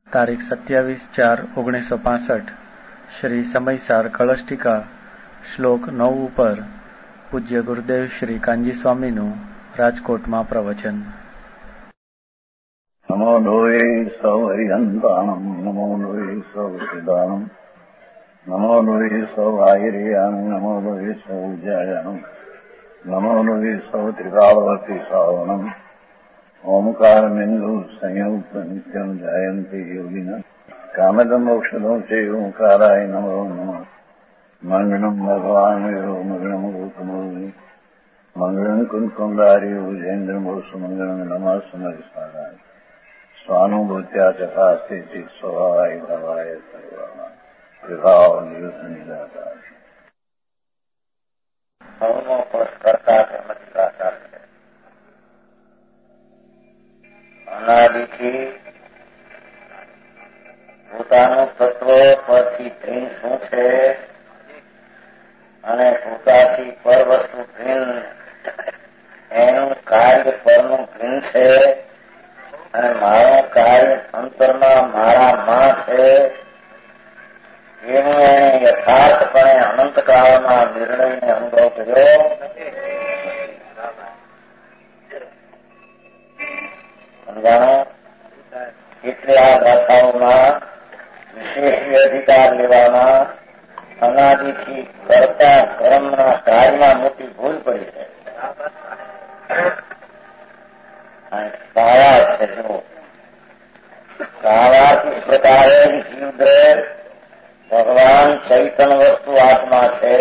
તારીખ 27/4/1965 શ્રી સમયસાર કળશ ટીકા શ્લોક 9 ઉપર પૂજ્ય ગુરુદેવ શ્રી કાંજી સ્વામીનું રાજકોટમાં પ્રવચન. નમો લોહે સૌ હરિહંતાણમ, નમો લોહે સૌ સિદ્ધાણમ, નમો લોહે સૌ આયર્યામ, નમો લોહે સૌ જયામ, નમો લોહે સૌ ત્રિકાળવતી શ્રાવણમ. ओमकार बिंदु संयुक्त नित्यम जायन्ति योगिना कामदम औषधम से ओंकाराय नमो नमः. मंगलम भगवान विरो मंगलम गौतमोनि मंगलम कुंकुमधारी भुजेन्द्र मोसु मंगलम नमः समरिसाराय स्वानुभूत्या चकास्ते चित स्वभावाय भवाय सर्वाय विभाव निदाता અનાદિથી પોતાનું તત્વ પરથી ભિન્ન શું છે અને પોતાથી પર વસ્તુ ભિન્ન, એનું કાર્ય પરનું ભિન્ન છે અને મારું કાર્ય અંતરમાં મારામાં છે, એનું એને યથાર્થપણે અનંતકાળમાં નિર્ણયને અનુભવ કર્યો. એટલે આ ગાથાઓમાં વિશેષ અધિકાર લેવામાં અનાદિથી કરતા કર્મના કાર્યમાં મોટી ભૂલ પડી છે. કાળા છે જો કાળા કિસ પ્રકારે જીવદ્રવ્ય ભગવાન ચૈતન વસ્તુ આત્મા છે,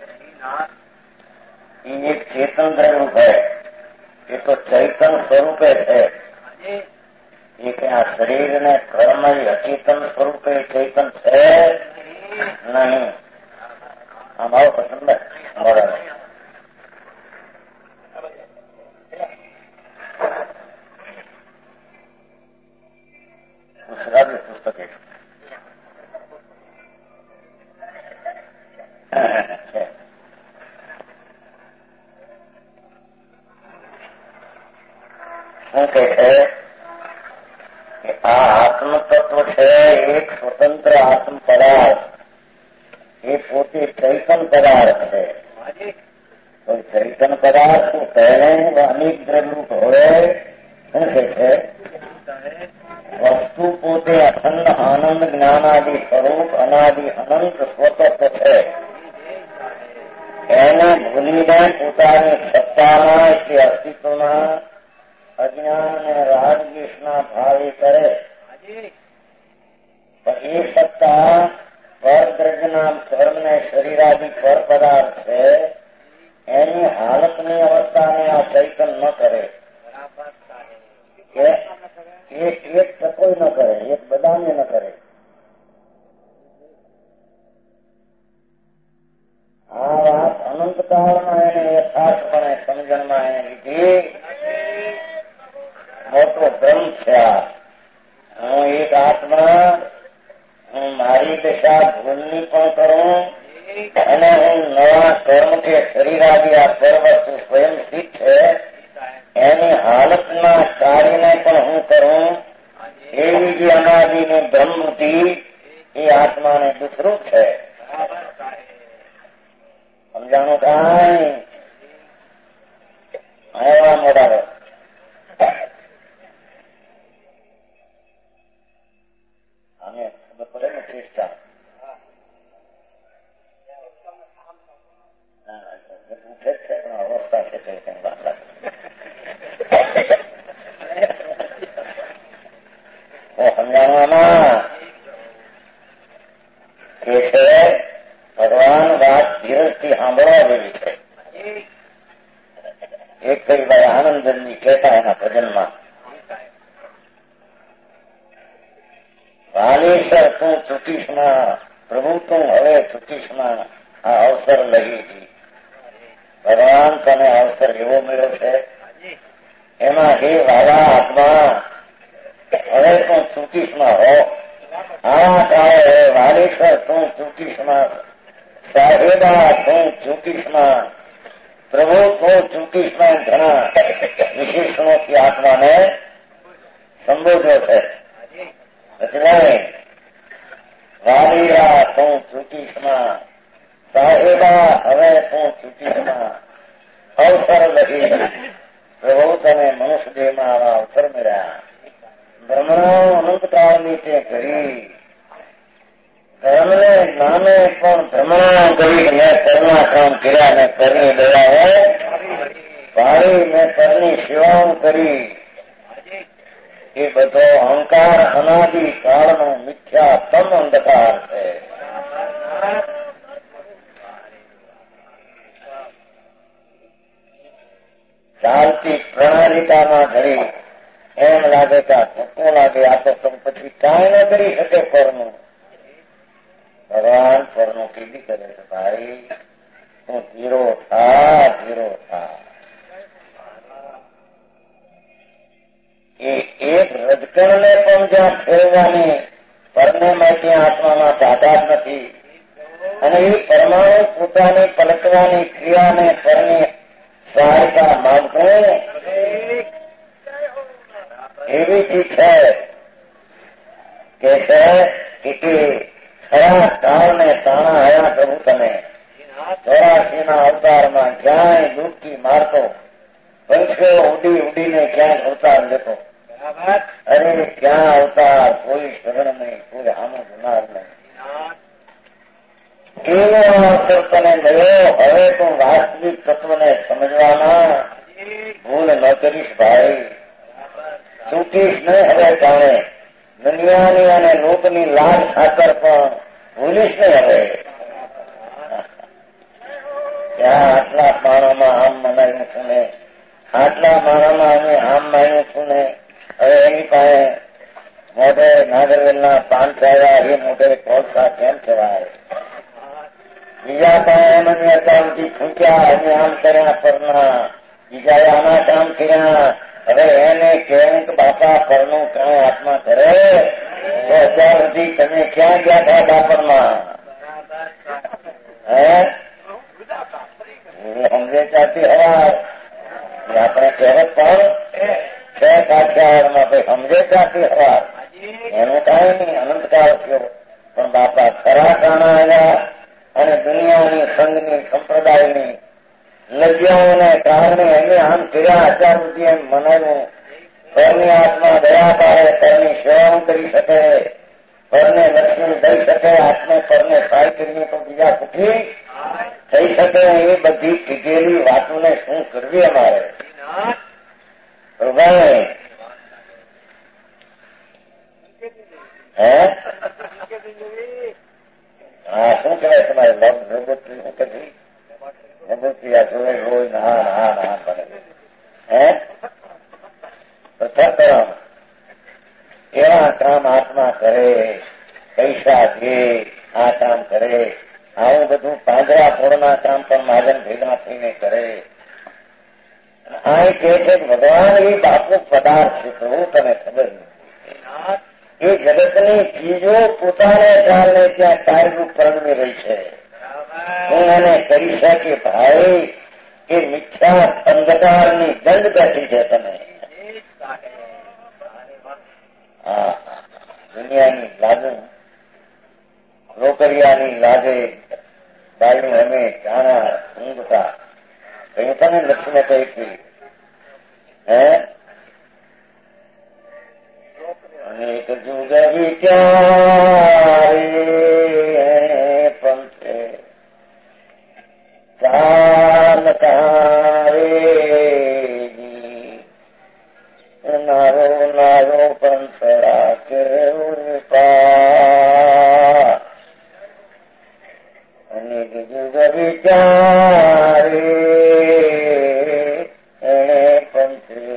એ એક ચેતન દ્રવ્ય है, એ તો ચૈતન સ્વરૂપે છે. એક આ શરીરને કર્મ અચેતન સ્વરૂપે ચૈતન છે નહીં. આમ આવો પસંદ મળે. પુસ્તક શું કે છે? આ આત્મ તત્વ છે એક સ્વતંત્ર આત્મ પદાર્થ, એ પોતે ચૈતન પદાર્થ છે. ચૈતન પદાર્થ પહેલે અનેક દ્રવ્યરૂપ હોય. શું કે છે? વસ્તુ પોતે અખંડ આનંદ જ્ઞાનાદિ સ્વરૂપ અનાદિ અનંત સ્વતત્વ છે. એને ભૂલીને પોતાની સત્તામાં એટલે અસ્તિત્વમાં અજ્ઞાન અને રાગદ્વેષના ભાવે કરે. એ સત્તા પરદ્રવ્યના કર્મને શરીરાદિ પર પદાર્થ છે, એની હાલતની અવસ્થાને આ ચૈતન ન કરે. એક ટકો ન કરે, એક બદામે ન કરે. આ વાત અનંતકાળમાં એને યથાર્થપણે સમજણમાં એને લીધી. મોટો બ્રહ્મ છે. હું એક આત્મા, હું મારી દશા ભૂલની પણ કરું અને હું નવા કર્મ કે શરીરાદિ આ પરવસ્તુ સ્વયં સિદ્ધ છે, એની હાલતના કાર્યને પણ હું કરું. એવી જે અનાદિની બ્રહ્મબુદ્ધિ એ આત્માને દુઃખરૂપ છે. સમજાણું? કાંઈ એવા મોડા અવસ્થા છે સમજાવવામાં કે છે. ભગવાન વાત ધીરજથી સાંભળવા જેવી છે. એક કઈ ભાઈ આનંદજી કહેતા એના ભજનમાં, વાલેશ્વર તું ચૂટીશમાં, પ્રભુ તું હવે ચૂટીશમાં આ અવસર લઈ હતી. ભગવાન તને અવસર એવો મળ્યો છે, એમાં હે વાલા આત્મા હવે તું ચૂટીશમાં હો. આ કાળે વાલેશ્વર તું ચૂટીશમાં, સાહેબા તું ચૂટીશમાં, પ્રભુ તું ચૂટીશમાં, ઘણા વિશેષણોથી આત્માને સંબોધ્યો છે. એટલે વાલીરા તું ચૂંટીશમાં, સાહેબા હવે તું ચૂંટીશમાં, અવસર લખી પ્રભુ તને મનુષ્ય દેહમાં આવા અવસર મળ્યા. ભ્રમણા અનંતકાળની તે કરી ધર્મને નામે પણ ભ્રમણા કરી મેં કરના કામ કર્યા ને કરની દયા પાડી મેં કરની સેવાઓ કરી. એ બધો અહંકાર અનાદિ કાળનો મિથ્યાત્મ અંધકાર છે. ચાલતી પ્રણાલિકામાં ઘડી એમ લાગે કે આ ધક્કો લાગે, આ તો તમે પછી કાંઈ ન કરી શકે પરનું. ભગવાન પરનું કીધી કરે છે ભાઈ તું ધીરો થા, ધીરો થા. એ એક રજકણને પણ જ્યાં ફેરવાની પરને માટે આત્મામાં તાકાત નથી અને એ પરમાણુ પોતાની પલટવાની ક્રિયાને પરની સહાયતા માંગતો એવી ચીજ છે કે ખરા કાળને તાણા હયા પ્રભુ તમે 84ના અવતારમાં ક્યાંય ડૂબકી મારતો, પંખીઓ ઉડી ઉડીને ક્યાંય અવતાર લેતો. અરે ક્યાં અવતાર, કોઈ શરણ નહીં, કોઈ આમો જનાર નહીં. એવો અવસર તને મળ્યો. હવે તું વાસ્તવિક તત્વને સમજવામાં ભૂલ ન કરીશ ભાઈ. ચૂકીશ નહીં હવે કારણે દુનિયાની અને લોકની લાજ ખાતર પણ ભૂલીશ નહીં હવે. ત્યાં આટલા માણામાં આમ મનાવ્યું છું ને, આટલા માણામાં અમે આમ માન્યું છું ને, હવે એની પાસે મોઢે નાગરવેલના પાન થયા એ મોઢે કોલસા કેમ કહેવાય? બીજા પાસે એમને અગાઉથી ફૂંક્યા અને આમ કર્યા પરના, બીજા આના કામ કર્યા. હવે એને કહેવું કે બાપા પરનું કાંઈ આત્મા કરે તો અત્યાર સુધી તમે ક્યાં ગયા હતા ડાપરમાં? હે સમજે ચાતી હવા આપણે કહેવત પણ છે કાઠિયાવાડમાં ભાઈ સમજે ચાતી હવા. એનું કાંઈ નહીં, અનંતકાળ થયો. પણ બાપા ખરા કાણા આવ્યા અને દુનિયાની સંઘની સંપ્રદાયની લજ્જાઓને કારણે એને આમ કર્યા. અત્યાર સુધી એમ મનાવ્યું પરની આત્મા દયા પાડે, પરની સેવા કરી શકે, પરને લક્ષ્મી દઈ શકે, આત્મે પરને સહાય કરીને તો બીજા સુખી થઈ શકે. એ બધી કીધેલી વાતોને શું કરવી અમારે? ભાઈ હે હા શું કહેવાય તમારે ભગવતી શું કહેતી? ભગવતી આ જોડે રોજ ના ના ના કરે હે પ્રથમ એવા કામ આત્મા કરે, પૈસા દે, આ કામ કરે. આવું બધું પાંજરા ફોડના કામ પણ મહાજન ભેગા થઈને કરે. આ કહે છે ભગવાન એ બાપુ પદાર્થ છે, તો તને ખબર નથી. એ જગતની ચીજો પોતાને કારણે ત્યાં કાર્યરૂપ પરણવી રહી છે. હું એને કરી શકે ભાઈ એ મિથ્યા અંધકારની દંડ બેઠી છે. તમે દુનિયાની લાગુ રોકરિયાની લાગે બાયું અમે જાણા ઊંઘતા કહ્યું તને લક્ષ્મી કહી હે અનેક જુગ વિચારે પંથે ચાલકારે નારો નારો પંથરા કેવપા અનેક જુગ વિચારે એને પંથે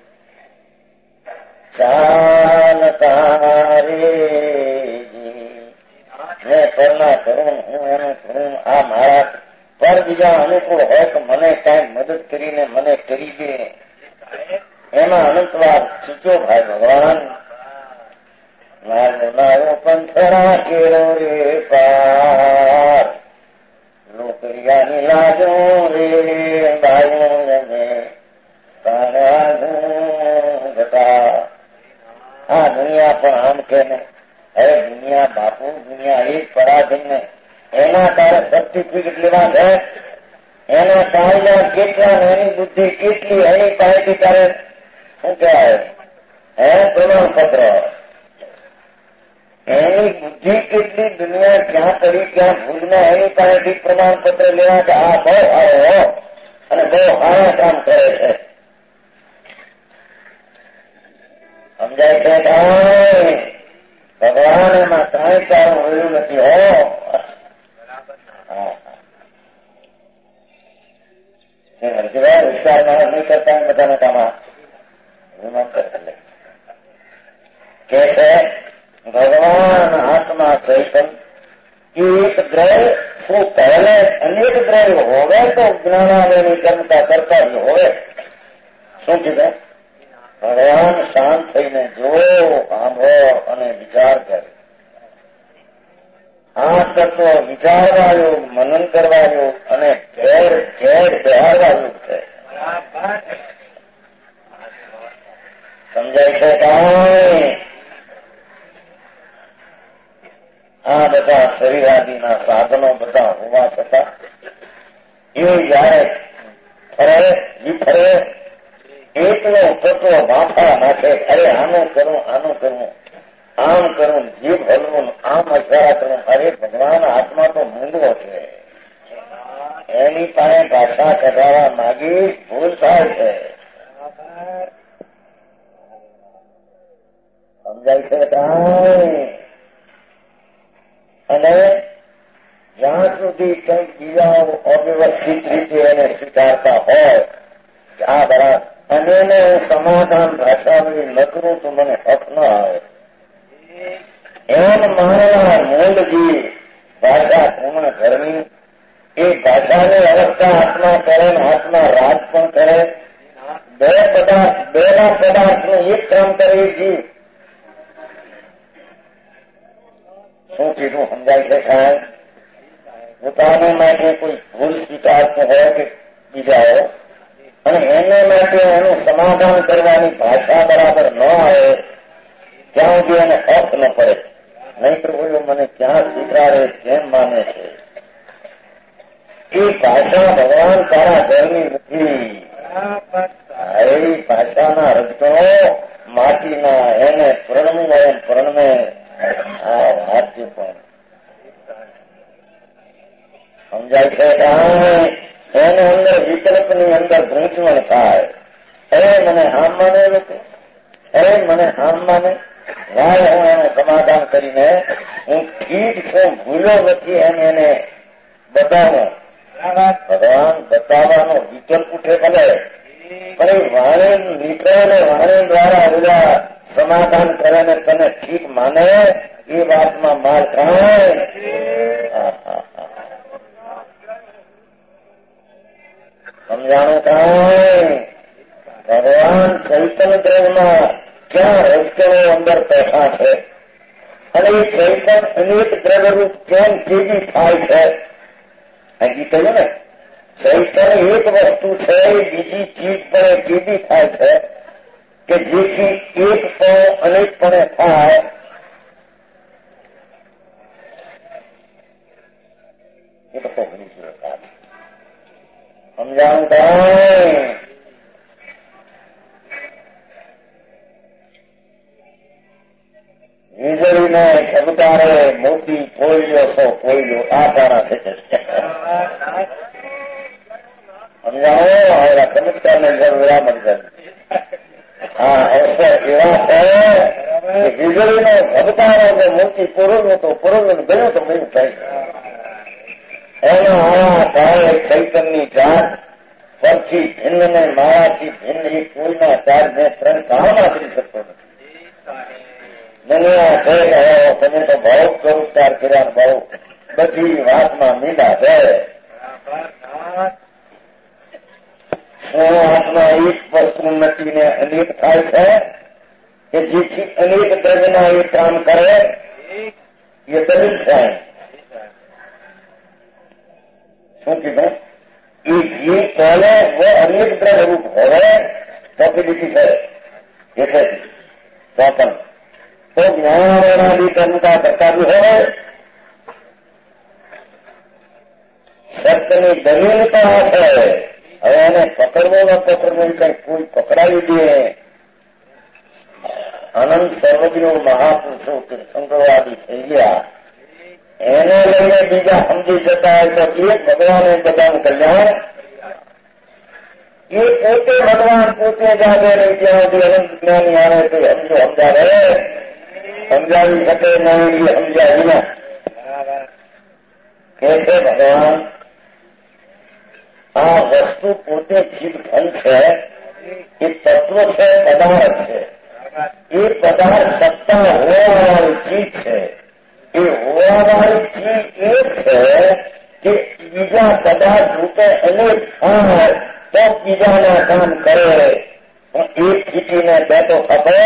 ચાલકારેજી મેં કરના કરું, હું એનું કરું. આ મારા પર બીજા અનુકૂળ હોય તો મને કાંઈ મદદ કરીને મને કરી દે, એમાં અનંતવાર સૂચો ભાઈ ભગવાન. નારો નારો પંથરા કેરો રે પાર, નોકરિયાની લાજો રે બાયું એને તારા ઘટા. આ દુનિયા પણ આમ કે ને, હવે દુનિયા બાપુ, દુનિયા એક પરાધીન, એના તારે સર્ટિફિકેટ લેવા છે, એના કાયદા કેટલા, એની બુદ્ધિ કેટલી, એની પાસેથી તારે શું કહેવાય પ્રમાણપત્ર, એની બુદ્ધિ કેટલી, દુનિયા ક્યાં કરી ક્યાં ભૂલના, એની પાસેથી પ્રમાણપત્ર લેવા કે આ બહુ સારો અને બહુ સારા કામ કરે છે. સમજાય છે કાંઈ? ભગવાન એમાં કાંઈ કારણ હોયું નથી હો. વિચાર માણસ નહીં કરતા બધાના કામમાં વિમાન કરે કે છે ભગવાન આત્મા ચૈતન એક દ્રવ્ય શું પહેલે અનેક દ્રવ્ય હોવે તો જ્ઞાનાલયની કર્મતા કરતા જ હોવે. શું કીધું? ભગવાન શાંત થઈને જોવો, સાંભળો અને વિચાર કરે. આ તત્વ વિચારવા યોગ, મનન કરવા યોગ અને ઘેર ઘેર બેહારવા યોગ છે. સમજાય છે કાંઈ? આ બધા શરીરાદીના સાધનો બધા હોવા છતાં એ જયારે ફરે વિફરે એકલો તત્વ માથા નાખે, અરે આનું કરું આનું કરવું, આમ કરવું, જીભ હલવું, આમ અજારા કરવું. અરે ભગવાન આત્મા તો મૂંગો છે, એની પાસે ભાષા કઢાવા માંગી ભૂલ થાય છે. સમજાય છે કાંઈ? અને જ્યાં સુધી કંઈક બીજા અવ્યવસ્થિત રીતે એને સ્વીકારતા હોય કે આ બરાબર, અને એને સમાધાન ભાષાવરી ન કરું તો મને હક ન આવે એમ માનવા મૂળજી ભાષા પૂર્ણ ઘરની, એ ભાષાની અવસ્થા આત્મા કરે ને આત્મા રાજ પણ કરે. બેના પદાર્થનું એક કામ કરે જીવ. શું કીધું? સમજાય છે સાહેબ? પોતાને માટે કોઈ ભૂલ સ્વીકારતો હોય કે બીજાઓ, અને એને માટે એનું સમાધાન કરવાની ભાષા બરાબર ન આવે ત્યાં સુધી એને હક ન પડે. નહીં તો બોલો મને ક્યાં સ્વીકારે કેમ માને છે? એ ભાષા ભગવાન તારા ઘરની નથી. એ ભાષાના રજતો માટીના, એને પ્રણવું એમ પ્રણવે. વાક્ય પણ સમજાય છે કાંઈ? એને અંદર વિકલ્પની અંદર ગૂંચવણ થાય. અરે મને આમ માને નથી, અરે મને આમ માને, વાય હું એનું સમાધાન કરીને હું ઠીક છું, ભૂલો નથી એમ એને બતાવું. ભગવાન બતાવવાનો વિકલ્પ ઉઠે ભલે, પણ એ વાણી નીકળે ને વાણી દ્વારા બધા સમાધાન કરે ને તને ઠીક માને, એ વાતમાં માર ખાય. સમજાણું કાંઈ? ભગવાન ચૈતન્ય દ્રવ્યમાં ક્યાં રજકણો અંદર બેઠા છે, અને એ ચૈતન્ય અનેક દ્રવ્યરૂપ કેમ કેવી થાય છે? અહીં કહ્યું ને, ચૈતન્ય એક વસ્તુ છે, બીજી ચીજ પણ કેવી થાય છે કે જેથી એક પણ અનેકપણે થાય. એ તો ઘણી સુરત સમજાવું કાંઈ? વીજળીને ચમકારે મોતી કોયલો સો કોયલો આ તારા છે. સમજાવો? હવે ચમત્કારને જરૂર મળી. હા, અવસર એવા છે કે વીજળીનો ધબકારો કે મોતી પુરવવું તો પુરવવું ગયું તો મેં થાય. એનો આ ભાવે ચૈતનની જાત પરથી ભિન્ન ને મારાથી ભિન્ન એ કોઈના ચાર્જને ત્રણ કામમાં કરી શકતો નથી. દુનિયા છે કે તમે તો બહુ કરું ચાર કર્યા બહુ બધી વાતમાં મીંડા છે. શું આત્મા એક વસ્તુ નથીને અનેક થાય છે કે જેથી અનેક દ્રવ્યના એ કામ કરે? એ દલિત છે. શું કીધું? એ જીવ પહેલે वो અનેક દ્રવ્ય રૂપ હોવે પોસિબિલિટી છે. એટલે ચોપન तो ज्ञानादि कर्म का करता भी है। सत्यની દલીલ તો આ છે, હવે એને પકડવો ન પકડવો કઈ કોઈ પકડાવી દે. અનંત સર્વજ્ઞો મહાપુરુષો તીર્થંકરવાદી થઈ ગયા, એને લઈને બીજા સમજી જતા હોય તો એક ભગવાને બધાનું કલ્યાણ. એ પોતે ભગવાન પોતે જાગે નહીં ત્યાં સુધી અનંત જ્ઞાની આવે તો સમજાવે, સમજાવી શકે નહીં એ સમજાવી ના કે છે ભગવાન આ વસ્તુ પોતે ચીજ ધન છે, એ તત્વ છે, પદાર્થ છે. એ પદાર્થ સત્તા હોવાવાળી ચીજ છે. એ હોવાવાળી ચીજ એ છે કે બીજા પદાર્થ રૂપે અનેક થાય તો બીજાના કામ કરે, પણ એક ચીટીને બે તો ખપે.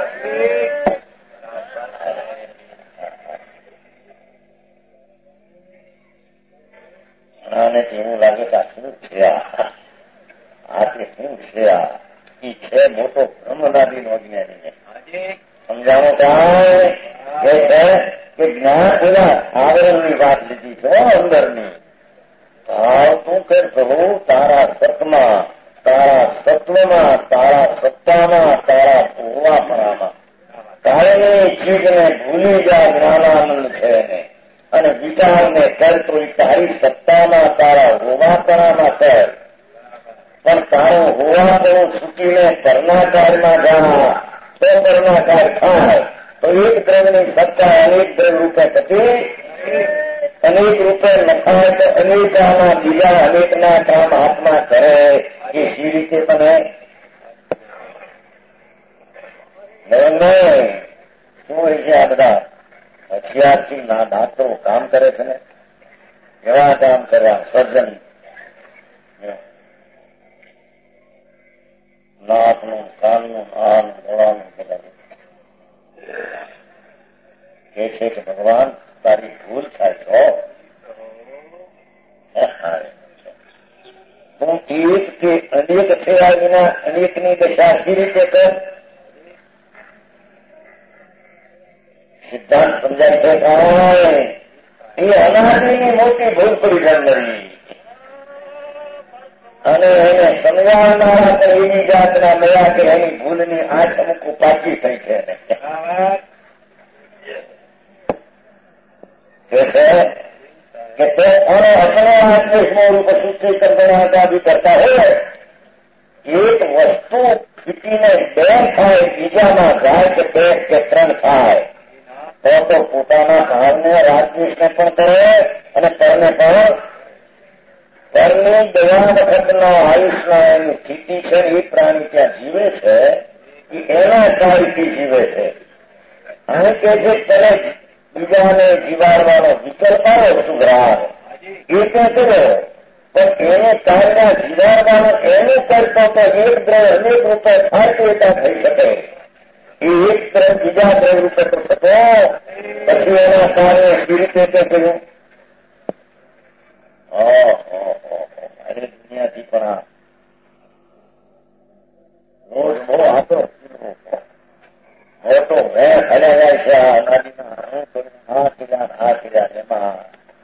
આને એવું લાગે કે આ શું છે, આ શું છે, આ ઈ છે મોટો બ્રહ્મનાદીનો અજ્ઞાની સમજાણો કાંઈ કે છે કે જ્ઞાન એના આવરણની વાત લીધી છે અંદરની. ભાવ તું કર પ્રભુ તારા સતમાં, તારા સત્વમાં, તારા સત્તામાં, તારા હોવાપણામાં કાળની ચીજને ભૂલી જા જ્ઞાનાનંદ છે ને, અને વિચારને કર તો તારી સત્તામાં, તારા હોવાપણામાં કર. પણ તારો હોવાપણું છૂટીને કર્ણાકારમાં જા તો કર્ણાકાર થાય. તો એક દ્રવ્યની સત્તા અનેક દ્રવ્ય રૂપે થતી, અનેક રૂપે નખાય તો અનેકાના બીજા અનેકના કામ હાથમાં કરે. એ સી રીતે તમે શું હોય છે આ બધા હથિયારથી ના ડાક્ટરો કામ કરે છે ને, એવા કામ કર્યા સર્જન નાકનું, કાનનું, આનું, ગળાનું બધા કે છે કે ભગવાન તારી ભૂલ થાય છો. તું એક કે અનેક થયા વિના અનેકની દશા સી રીતે કર. સિદ્ધાંત સમજાય છે કાંઈ એ અનાદિની મોટી ભૂલ પડી જન્મની, અને એને સમજાવનારા પણ એવી જાતના મળ્યા કે એની ભૂલની આંખ અમુક પાકી થઈ છે. કે તે અને अपने आत्मस्मरण रूप सूत्री करता भी करता है. एक वस्तु ફીટીને બે થાય બીજામાં જાય કે બે કે ત્રણ થાય તો પોતાના ભાવને રાજદ્વેષને પણ કરે અને પરને પણ. પરની દયા વખતના આયુષના એની સ્થિતિ છે એ પ્રાણી ત્યાં જીવે છે, એ એના કાળથી જીવે છે. અહીં કે જે તને બીજાને જીવાડવાનો વિકલ્પ આવ્યો સુગ્રાહ એ ત્યાં કર્યો, પણ એને કાળના જીવાડવાનો એનું કરતો તો એક દ્રવ અનેક રૂપે થાય તો એતા થઈ શકે. એ એક દ્રવ બીજા દ્રવ રૂપે તો થતો, પછી એના કારણે સી રીતે તે કર્યું. દુનિયાથી પણ આ રોજ બહુ આતો મોટો વેર હલ્યા જાય છે. આ અનાદીના આ કિલ્લા એમાં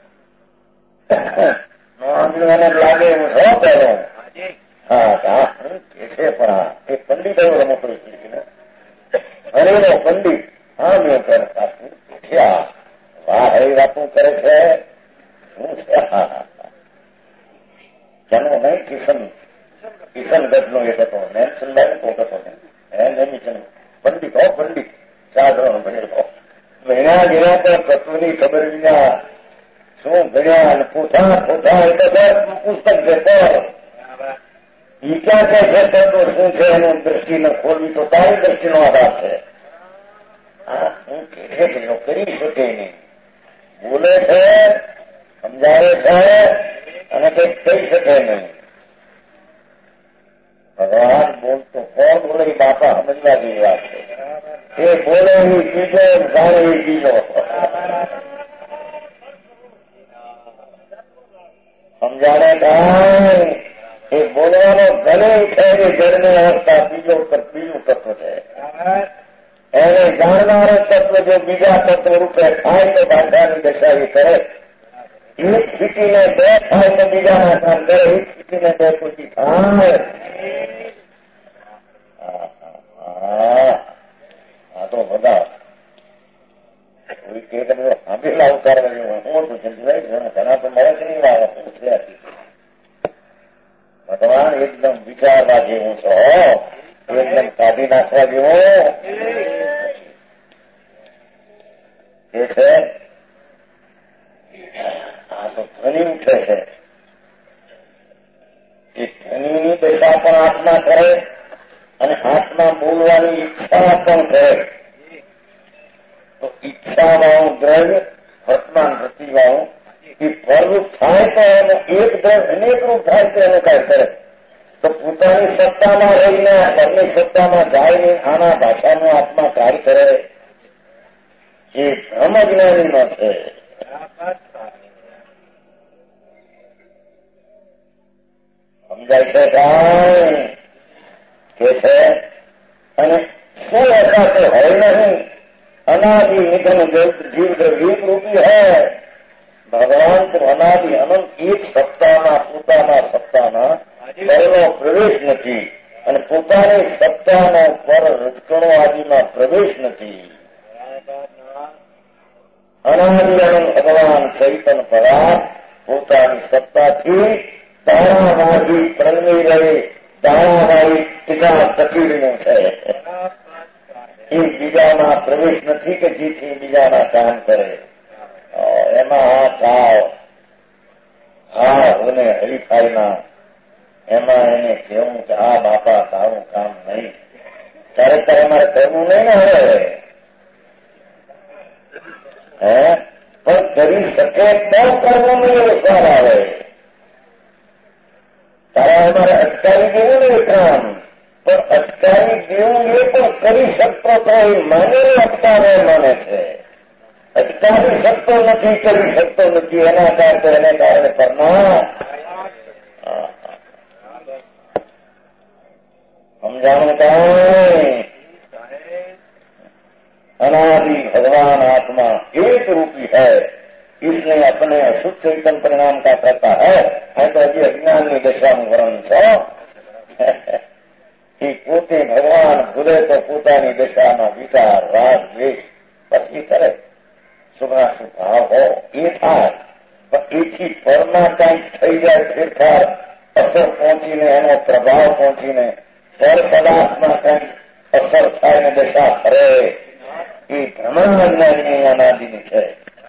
એને લાગે એવું છો પહેલો હા કે છે, પણ એ પંડિત એવો રમતો હરેનો પંડિત હા મેં કરતા વાહ હરી વાતું કરે છે. શું છે જન્મ નહીં કિશનગઢનો એક હતો નેલ્સનભાઈ પોતો પંડિત હો પંડિત ચાદરો ભણેલો મહિના ગયા તો તત્વની ખબર વિના શું ભણ્યા અને પોતા એટલે પુસ્તક છે. તો ઈ ક્યાં કહે છે તત્વ શું છે એનું દ્રષ્ટિને ખોલવી તો તારી દ્રષ્ટિનો આધાર છે. હા હું કે છે કે કરી શકે નહીં, બોલે છે, સમજાવે છે અને કંઈક કહી શકે નહીં. ભગવાન બોલતો કોણ બોલે બાપા સમજવા જેવી વાત છે. એ બોલે એ બીજો, જાણે એ બીજો. સમજાણે કાંઈ એ બોલવાનો ભલે છે કે જળની અવસ્થા બીજું તત્વ છે. એને જાણનારો તત્વ જો બીજા તત્વ રૂપે થાય તો ભાષાની દશા કરે. એક સ્થિતિને બે થાય તો બીજાના કામ કરે, એક સ્થિતિને બે પૂછી થાય. આ તો બધા કોઈ કે તમે સાંભળેલા અવતાર હું તો ચિંતા ઘણા તો મળે છે નહીં આવે પૂછ્યા. ભગવાન એકદમ વિચારવા જેવું છો, એકદમ કાઢી નાખવા જેવું એ છે. આ તો ધ્વનિ ઉઠે છે. એ ધ્વનિની દશા પણ આત્મા કરે અને આત્મા બોલવાની ઈચ્છા પણ કરે. તો ઈચ્છાવાળું દ્રવ્ય વર્તમાન વૃત્તિવાળું એ પરરૂપ થાય તો એને એક દ્રવ્ય અનેક રૂપ થાય તો એને કાંઈ કરે. તો પોતાની સત્તામાં રહીને પરની સત્તામાં જાય નહીં, આના ભાષાનો આત્મા કાર્ય કરે એ ભ્રમ જ્ઞાનીનો છે. સમજાય છે કાંઈ કે છે. અને શું એકાતે હોય નહીં, અનાદિ નિધન જીવ દ્રવ્ય રૂપી હોય. ભગવાન તો અનાદિ અનંત એક સત્તામાં પોતાના સત્તામાં પરનો પ્રવેશ નથી અને પોતાની સત્તાનો પર રજકણો આદિમાં પ્રવેશ નથી. અનાદિ અનંત ભગવાન ચૈતન પદાર્થ પોતાની સત્તાથી દાણાવાળી પ્રલમી રહે, દાણાવાળી ટીકા ટકીડીનું છે. એ બીજામાં પ્રવેશ નથી કે જેથી બીજાના કામ કરે. એમાં આ ભાવ અને હરીફાઈના એમાં એને કહેવું કે આ બાપા તારું કામ નહીં. ત્યારે અમારે કરવું નહીં ને હવે પણ કરી શકે તો કરવું નહીં એવો સવાલ આવે. તારે અમારે અટકાવી દેવું ને એ કામ, પણ અટકાવી દેવું એ પણ કરી શકતો તો એ માને અટકાવે માને છે. અટકાવી શકતો નથી, કરી શકતો નથી, એના કારણે એને કારણે કરના સમજાણું કાંઈ. अनादि भगवान आत्मा एक रूपी है, इसने अपने अशुद्ध चैतन परिणाम का करता है तो अभी अज्ञान की दशा में वर्णन छो कि पोते भगवान भूले तो पोतानी दशाમાં વિચાર રાગ દ્વેષ પછી કરે. શુભાશુભ ભાવ હો એ થાય, પણ એથી પરના કંઈક થઈ જાય ફેરફાર, અસર પહોંચીને એનો પ્રભાવ પહોંચીને પર પદાર્થમાં કંઈક અસર થાય ને દશા ફરે, એ ભ્રમણની અનાદિની છે.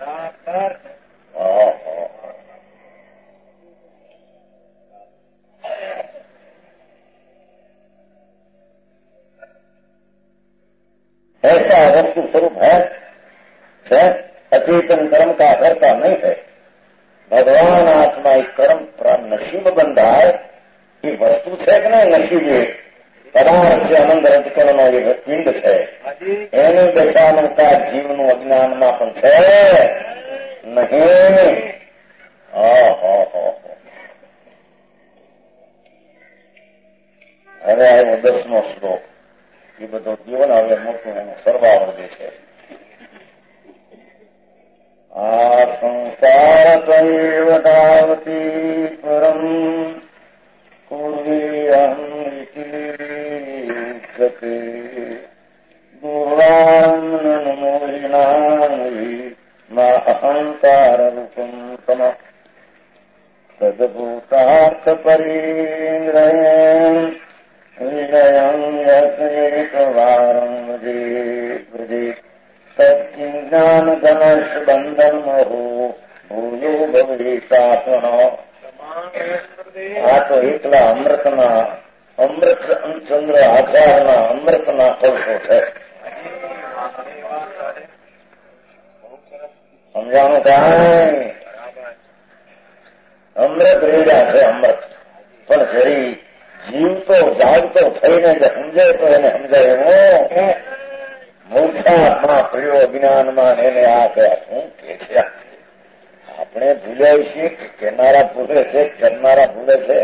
ऐसा वस्तु स्वरूप है, अचेतन कर्म का करता नहीं है. भगवान आत्मा एक कर्म नसीब बंधा है. ये वस्तु है कि नहीं नसीब पदार्थ से अनंत રજકણનો એ પિંડ છે, એની દશાનતા જીવનું અજ્ઞાનમાં પણ છે નહીં. હવે આવ્યો 10મો શ્લોક. એ બધો જીવન હવે મોટું એનો સરવાળો જે છે. આ સંસાર તૈવ ધાવતી પરમ પૂર્વીયમ અહંકાર રૂપમ તમ તદભૂતાર્થ પરિગ્રહમ વિનયં યતેકવારં વ્રજે તજ્ઞાન ધનશ બંધન મોહો ભૂયો ભવિષ્યાત્મનો. આ તો એકલા અમૃતના અમૃત ચંદ્ર આચારના અમૃતના કોષો છે. સમજાણું કાંઈ? અમૃત રેડા છે અમૃત, પણ જરી જીવતો જાગતો થઈને જે સમજે તો એને સમજાય એવો મૂર્છામાં પ્રિયો જ્ઞાનમાં એને આ કયા શું કે છે. આપણે ભૂલ્યા છીએ કે કેનારા ભૂલે છે, કરનારા ભૂલે છે.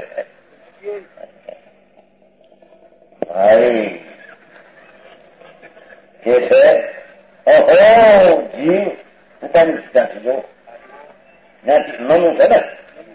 ભાઈ કે છે અહો જીવ પોતાની ત્યાંથી જો ત્યાંથી મનું છે ને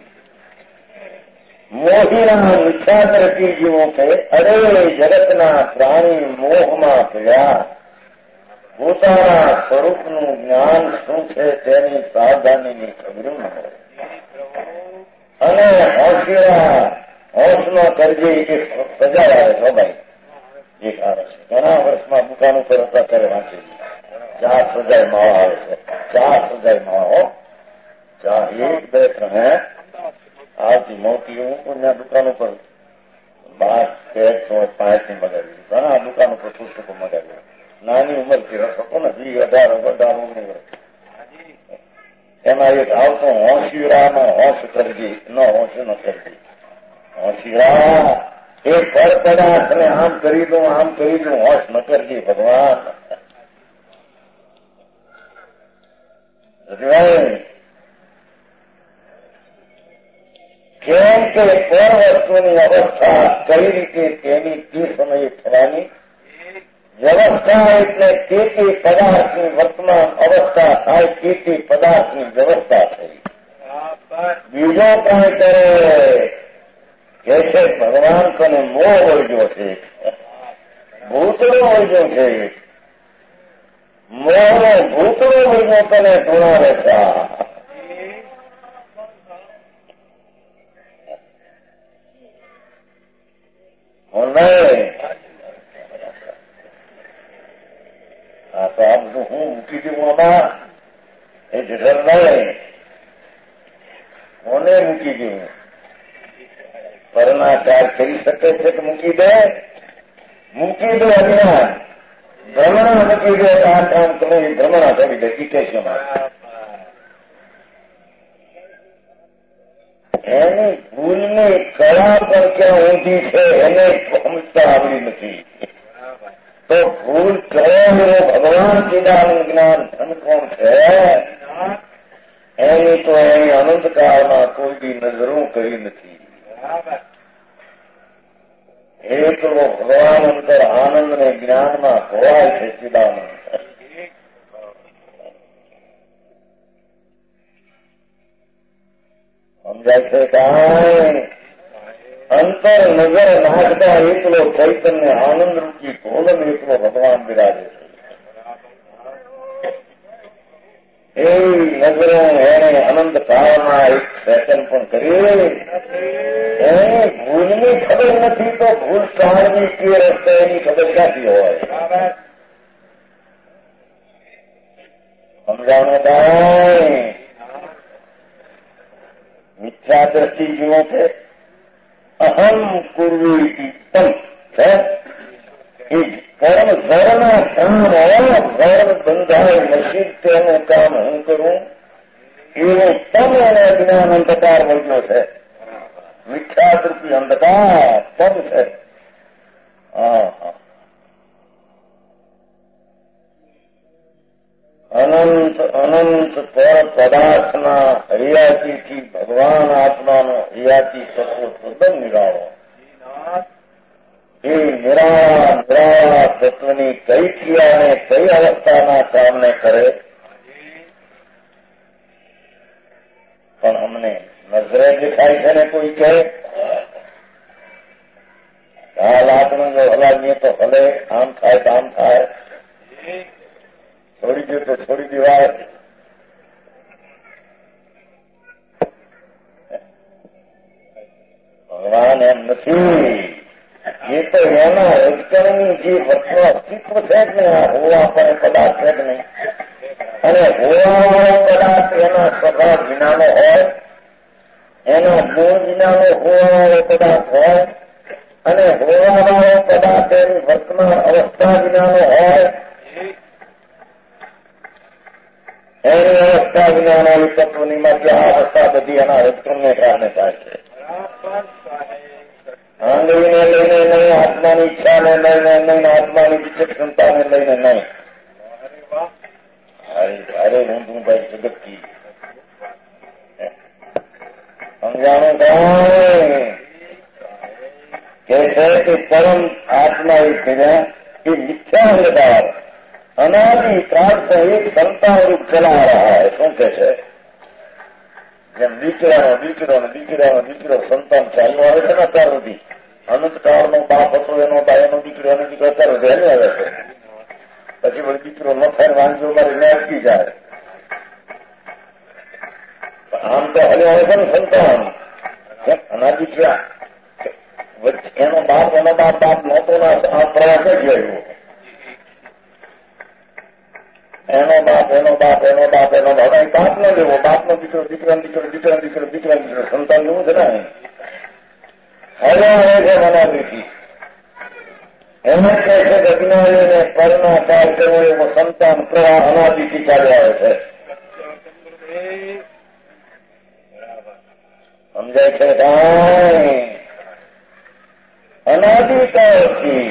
મોહીના મિથ્યાદ્રષ્ટિ જીવો છે. અરે જગતના પ્રાણી મોહમાં પડ્યા પોતાના સ્વરૂપનું જ્ઞાન શું છે તેની સાવધાનીની ખબર ન હોય અને હોશમાં કરજે એક સજા આવે છો ભાઈ એક આવે છે. ઘણા વર્ષમાં દુકાન ઉપર હતા ત્યારે વાંચેલી 4 સજાય માળા આવે છે. 4 સજાય માળા 4 1 2 3 આવતી મોટી હું ત્યાં દુકાન ઉપર 12 13 5 ની મગાવી ઘણા દુકાન ઉપર પુસ્તકો મગાવ્યા. નાની ઉંમરથી રસકો નથી 18 19 એમાં એક આવતો હોશિયારાનો હોશ કરજી ન હોશ ન કરજી. હોશિયાર એક પર પદાર્થને આમ કરી દઉં હોશ ન કરજી ભગવાન. કેમ કે પર વસ્તુની અવસ્થા કઈ રીતે તેની તે સમયે થવાની વ્યવસ્થા એટલે તે પદાર્થની વર્તમાન અવસ્થા થાય તે પદાર્થની વ્યવસ્થા થઈ. બીજો કાંઈ કરે કે છે ભગવાન તને મોહ વળગ્યો છે ભૂતળો વળગ્યો છે મોહનો ભૂતળો વળગ્યો તને ધોણાવે છે. હા તો આ બધું હું મૂકી દઉં આમાં એ જગર નહીં કોને મૂકી દઉં પરણાચાર કરી શકે છે કે મૂકી દે અજ્ઞાન ભ્રમણા મૂકી દે આ કામ તમે ભ્રમણા કરી દે ઇટેશમાં એની ભૂલની કળા પર ક્યાં ઊંધી છે એને સમજતા આવડી નથી. તો ભૂલ કરો ભગવાન ચિદાનંદ જ્ઞાન ધન કોણ છે એની તો એની અનંતકાળમાં કોઈ બી નજરો કરી નથી. એકલો ભગવાન અંતર આનંદ ને જ્ઞાનમાં ખોવાય છે ચિદાનંદ. સમજાય છે કાંઈ અંતર નજર નાખતા એકલો ચૈતન્ય આનંદ રૂપી ભોલન એકલો ભગવાન બિરાજે છે. એ નજરો એને અનંત કાળમાં એક સેકન્ડ પણ કરી એની ભૂલની ખબર નથી તો ભૂલ કાળની કે રસ્તે એની ખબર ક્યાંથી હોય. સમજાવવાનું કાંઈ મિથ્યા દ્રષ્ટિ જીવો છે. અહમ કુર્વી તમ છે એ કર્મ ધર્મના કામ હોય ધર્મ બંધાય નસીબ તેનું કામ હું કરું એવું તમ એને જ્ઞાન અંધકાર વળગ્યો છે. મિથ્યાદૃષ્ટિ અંધકાર તમ છે. અનંત પર પદાર્થના હરિયાતીથી ભગવાન આત્માનો હરિયાતી તત્વો તદ્દન નિરાળો. એ નિરાળા તત્વની કઈ ક્રિયાને કઈ અવસ્થાના કામને કરે પણ અમને નજરે દેખાય છે ને કોઈ કહે આ લાકડું જો હલાવીએ તો હલે આમ થાય તો આમ થાય છોડી દે તો છોડી દેવાય. ભગવાન એમ નથી. એ તો એના રજકણની જે વસ્તુ અસ્તિત્વ છે જ ને આ હોવા પર પદાર્થ છે જ નહીં અને હોવાવાળો પદાર્થ એના સ્વભાવ વિનાનો હોય એના ગુણ વિનાનો હોવાવાળો પદાર્થ હોય અને હોવાવાળો પદાર્થ એની વર્તમાન અવસ્થા વિનાનો હોય એની અવસ્થા વિનાના તત્વની માંથી આ અવસ્થા બધી એના રજકણને કારણે થાય છે. આંગળીને લઈને નહીં આત્માની ઈચ્છાને લઈને નહીં આત્માની વિચક્ષણતાને લઈને નહીં. અરે ઊંધું ભાઈ જગતથી સમજાણું કે છે કે પરમ આત્મા એ છે એ મિથ્યા અંધકાર अनादिकाल से एक संतान रूप चला रहा है। શું કે છે? જેમ દીકરો સંતાન ચાલ્યો આવે છે ને અત્યાર સુધી, અનંતકાળનો બાપ હતો એનો એનો દીકરો અત્યાર સુધી આવે છે. પછી વળી દીકરો ન થાય વાંધો મારી અટકી જાય. આમ તો હલે આવે છે ને સંતાન અનાદિ છે. એનો બાપ નહોતો આ પ્રયાસ જ ગયો. એનો બાપ બાપ ન લેવો, બાપનો દીકરો સંતાન જેવું છે ને. હવે આવે છે અનાદિથી. એમ જ કહે છે કે અજ્ઞાનીને પરણાકાર કરવો એવો સંતાન પ્રવાહ અનાદિથી ચાલ્યો આવે છે. સમજાય છે? અનાદિકાળથી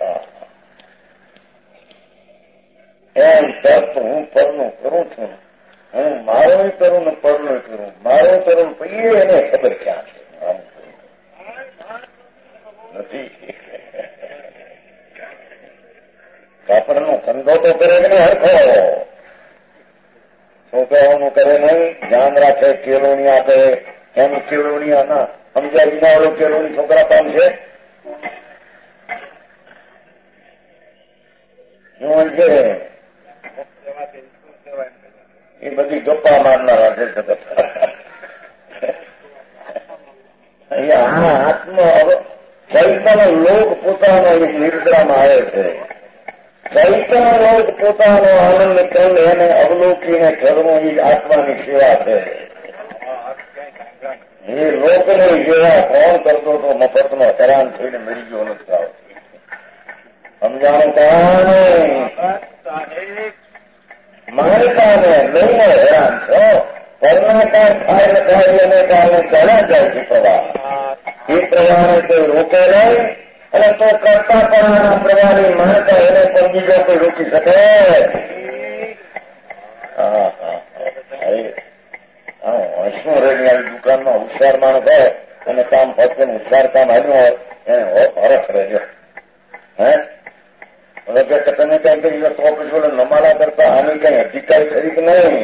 એમ તપ હું પરનું કરું છું, હું મારું કરું ને પરનું કરું, મારું કરું પછી એને ખબર ક્યાં છે નથી. કાપડનો ધંધો તો કરે કે નહીં હરખો, છોકરાઓનું કરે નહીં, ધ્યાન રાખે, કેળવણી આપે. એનું કેળવણી આના સમજાય વિના વાળો કેળવણી છોકરા કામ છે. શું છે એ બધી ગપ્પા મારનારા છે જગત. અહીંયા આત્મ ચૈતન્ય લોક પોતાનો નિર્દ્રામાં આવે છે. ચૈતન્ય લોક પોતાનો આનંદ કરીને એને અવલોકીને કરવું એ આત્માની સેવા છે. એ લોકની સેવા કોણ કરતો તો મફતનો હેરાન થઈને મરી ગયો નથી. સમજાણું કારણે માનતાને લઈને હેરાન છો. પરણાકાર થાય કાર્યને કારણે ચાલ્યા જાય છે પ્રવાહ. એ પ્રવાહને કોઈ રોકે નહીં અને તો કરતા પરાના પ્રવાહની માનતા એને પણ બીજો કોઈ રોકી શકે. હસમુરેની દુકાનમાં હોશિયાર માણસ હોય અને કામ ફક્ત હોશિયાર કામ આવ્યું હોય એને હરખ રહેજો. હવે કે તમે કઈ કરી તો પછી નમાલા કરતા આની કઈ અધિકાર ખરી કે નહીં.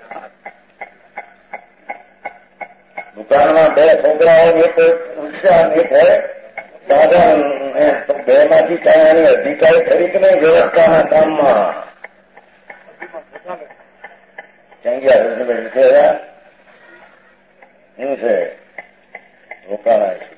દુકાનમાં બે છોકરાઓ એક હોશિયાર એક હોય સાધારણ, બે માંથી કઈ આની અધિકાર ખરી કે નહીં વ્યવસ્થાના કામમાં. ચંગ્યા શું છે રોકાણા છે.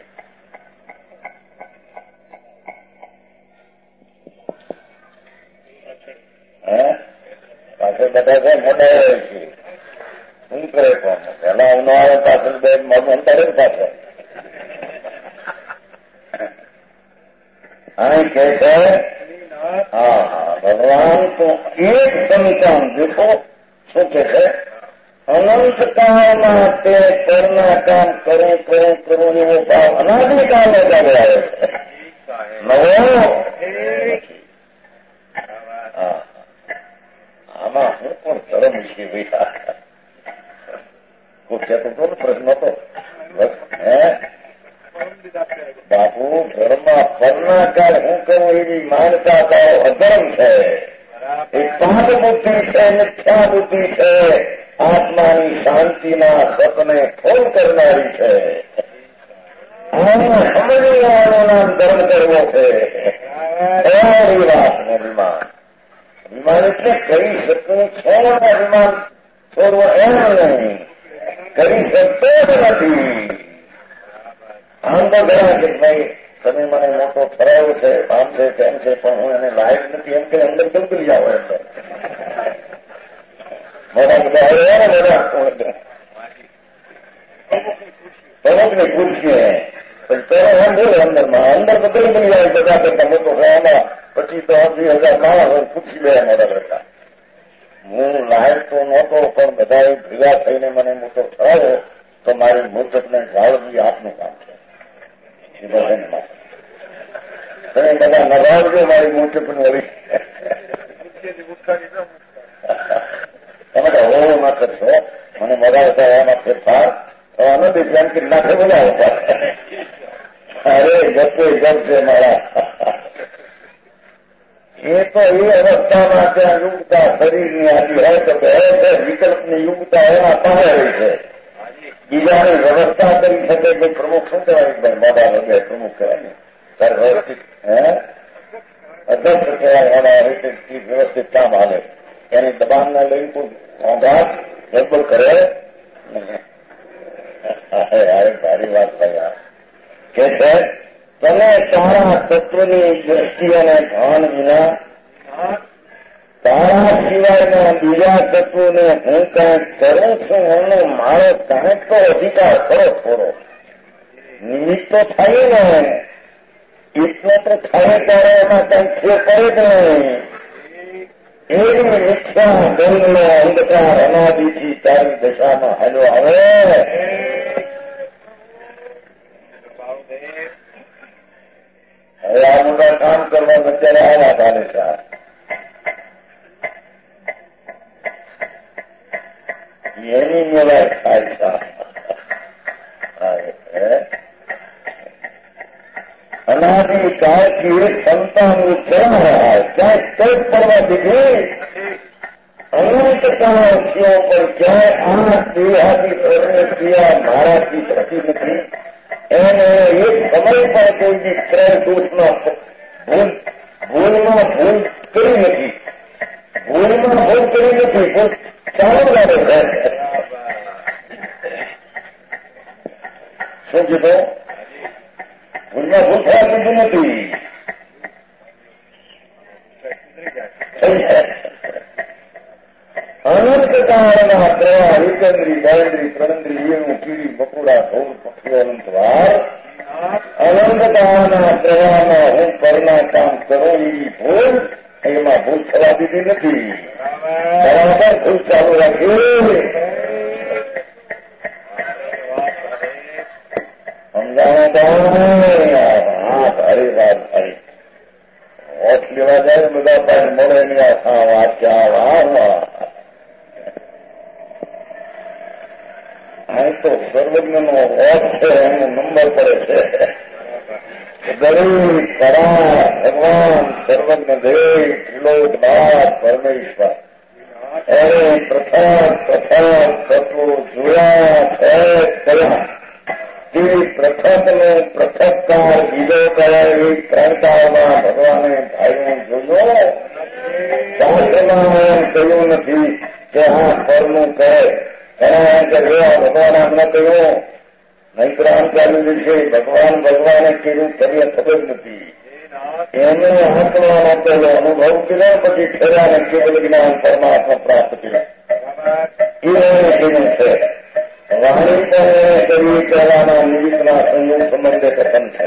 પાછળ બધા છે મોટા રહે છે. શું કરે પણ પેલા ઉનાળે પાછળ બે અંતરે પાછળ અહીં કે છે ભગવાન તો એક સંતાન દેખો શું કે છે અનંતકાળમાં તે કરના કામ કરું એવો ભાવ અનાદિકાળને ચાલે આવે છે. નવો આમાં હું પણ ધર્મ વિશે ભાઈ કોઈ કહેતો હતો ને પ્રશ્ન હતો બાપુ ધર્મમાં પરનાકાર હું કહું એવી માનતા તારો અધર્મ છે. એ પાંચ બુદ્ધિ છે, મિથ્યા બુદ્ધિ છે, આત્માની શાંતિના સપને ફોન કરનારી છે. સમજવાનું નામ ધર્મ કરવો છે. એવી વાતનું અભિમાન. અભિમાન એટલે કરી શકું છું અભિમાન છોડવો એમ નહીં, કરી શકતો જ નથી. આમ તો ઘણા કે ભાઈ તમે મને મોટો ઠરાવો છે, આમ છે તેમ છે, પણ હું એને લાયક નથી એમ કે અંદર ગમતી જાવ અંદર બધા બધા આવ્યા ને બધા પલકને પૂછીએ પછી પેલા એમ બોલે અંદર બધા બની જાય બધા કરતા મોટો થવામાં પછી તો 20,000 માણસ પૂછી લે મોટા કરતા. હું લાયક તો નહોતો પણ બધા ભેગા થઈને મને મોટો ઠરાવો તો મારી મૂર્તને જાળવવી આપનું કામ છે. તમે બધા નભાવજો મારી મૂર્તપની વળી તમે તો હો ના કરશો મને મજા હતા એમાં ફેરફાર થવા નથી જેમ કે નાખે બોલાવો. અરે ગપે ગપ છે મારા એ તો એ અવસ્થામાં ત્યાં યુગતા શરીરની આવી હોય તો કહે છે વિકલ્પની યુગતા એના પાસે રહી છે. બીજાની વ્યવસ્થા કરી શકે તો પ્રમુખ શું કહેવાય? ભાઈ મોડા વગેરે પ્રમુખ કહેવાય ને ત્યારે વ્યવસ્થિત અધ્યક્ષ કહેવાય. એના વ્યવસ્થિત કામ હાલે. એની દબાણને લઈને કોઈ મોંઘાટ ગડબડ કરે સારી વાત ભાઈ કે છે તમે તારા તત્વની દ્રષ્ટિઓને ધ્યાન વિના તારા સિવાયના બીજા તત્વોને હું કંઈક કરું છું એનો મારો કંઈક તો અધિકાર ખરો થોડો નિમિત્ત તો થાય ને એટલો તો થાય ત્યારે એમાં કંઈક ફેર કરે જ નહીં. એવી મિથ્યા ગંધનો અંધકાર અનાદિથી તારી દશામાં હાલ્યો આવે. હવે આ મોટા કામ કરવા અત્યારે આવ્યા તારે સાહેબ એની મેળાય થાય અનાદિ કાળથી સંતાનનું જન્મ રહ્યા ક્યાંક કઈ પડવા દીધી અનંત કાળથીઓ પણ ક્યાંય આ દેહાદી પ્રવૃત્તિયા મારાથી થતી નથી. એને એક સમય પણ કોઈ ત્રણ દોષમાં ભૂલમાં ભૂલ કરી નથી. ભૂલમાં ભૂલ કરી નથી. ભૂલ ચાલુ લાગે છે. શું કીધું? ભૂલમાં ભૂલ થયા દીધી નથી. અનંત કાળના પ્રવાહ વિકંદ્રી બળંદ્રી પ્રણંદ્રી એવું કીડી બકુડા ધોળ પક્ષીઓ અનંતવાર અનંત કાળના પ્રવાહમાં હું પરના કામ કરો એવી ભૂલ એમાં ભૂલ થવા દીધી નથી. બરાબર ભૂલ ચાલુ રાખી. સમજાણો હા ભારી વાત ભારી વોટ લેવા જાય બધા પાસે મળે નહીં. હા વાત ક્યાં અહીં તો સર્વજ્ઞ નો વોટ છે એનો નંબર પડે છે. દરેક કરા ભગવાન સર્વજ્ઞ દેવ ત્રિલોકનાથ પરમેશ્વર એને પ્રથમ તત્વો જોયા છે કયા તે પ્રથમનો પૃથકકાર બીજો કયા એવી ત્રણ કાળમાં ભગવાને ભાઈઓ જોયો. શાસ્ત્રમાં એમ કહ્યું નથી કે હા પરનું કહે ભગવાન આમને કહ્યું નહીતર આમ ચાલી જશે. ભગવાને કેવું કરીએ ખબર નથી. એને આત્મા આપેલો અનુભવ કર્યો પછી ઠેરાને કેવલ જ્ઞાન પરમાત્મા પ્રાપ્ત કર્યા. એ કેવું છે વાણી પણ કરી કહેવાના નિમિત્તના સંયોગ સંબંધે કથન છે.